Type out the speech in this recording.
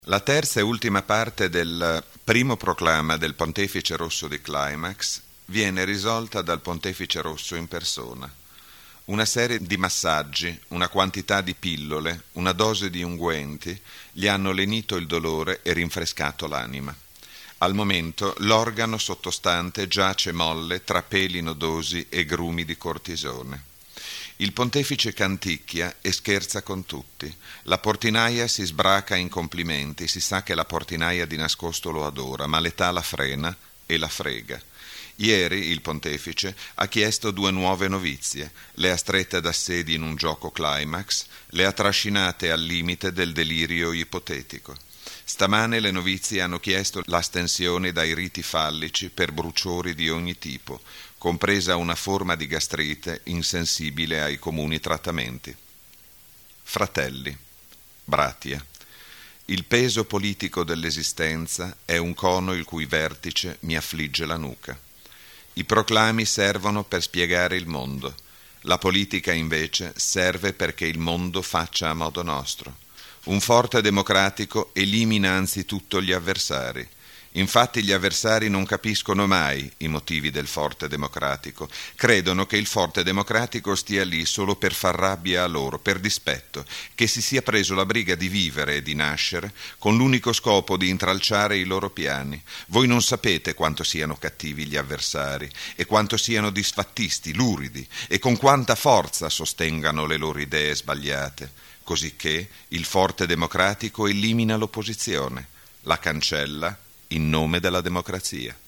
La terza e ultima parte del primo proclama del Pontefice Rosso di Climax viene risolta dal Pontefice Rosso in persona. Una serie di massaggi, una quantità di pillole, una dose di unguenti gli hanno lenito il dolore e rinfrescato l'anima. Al momento l'organo sottostante giace molle tra peli nodosi e grumi di cortisone. Il pontefice canticchia e scherza con tutti. La portinaia si sbraca in complimenti, si sa che la portinaia di nascosto lo adora, ma l'età la frena e la frega. Ieri il pontefice ha chiesto 2 nuove novizie, le ha strette da sedi in un gioco climax, le ha trascinate al limite del delirio ipotetico. Stamane le novizie hanno chiesto l'astensione dai riti fallici per bruciori di ogni tipo, compresa una forma di gastrite insensibile ai comuni trattamenti. Fratelli, Bratia, il peso politico dell'esistenza è un cono il cui vertice mi affligge la nuca. I proclami servono per spiegare il mondo, la politica invece serve perché il mondo faccia a modo nostro. Un forte democratico elimina anzitutto gli avversari. Infatti gli avversari non capiscono mai i motivi del forte democratico, credono che il forte democratico stia lì solo per far rabbia a loro, per dispetto, che si sia preso la briga di vivere e di nascere con l'unico scopo di intralciare i loro piani. Voi non sapete quanto siano cattivi gli avversari e quanto siano disfattisti, luridi e con quanta forza sostengano le loro idee sbagliate, cosicché il forte democratico elimina l'opposizione, la cancella in nome della democrazia.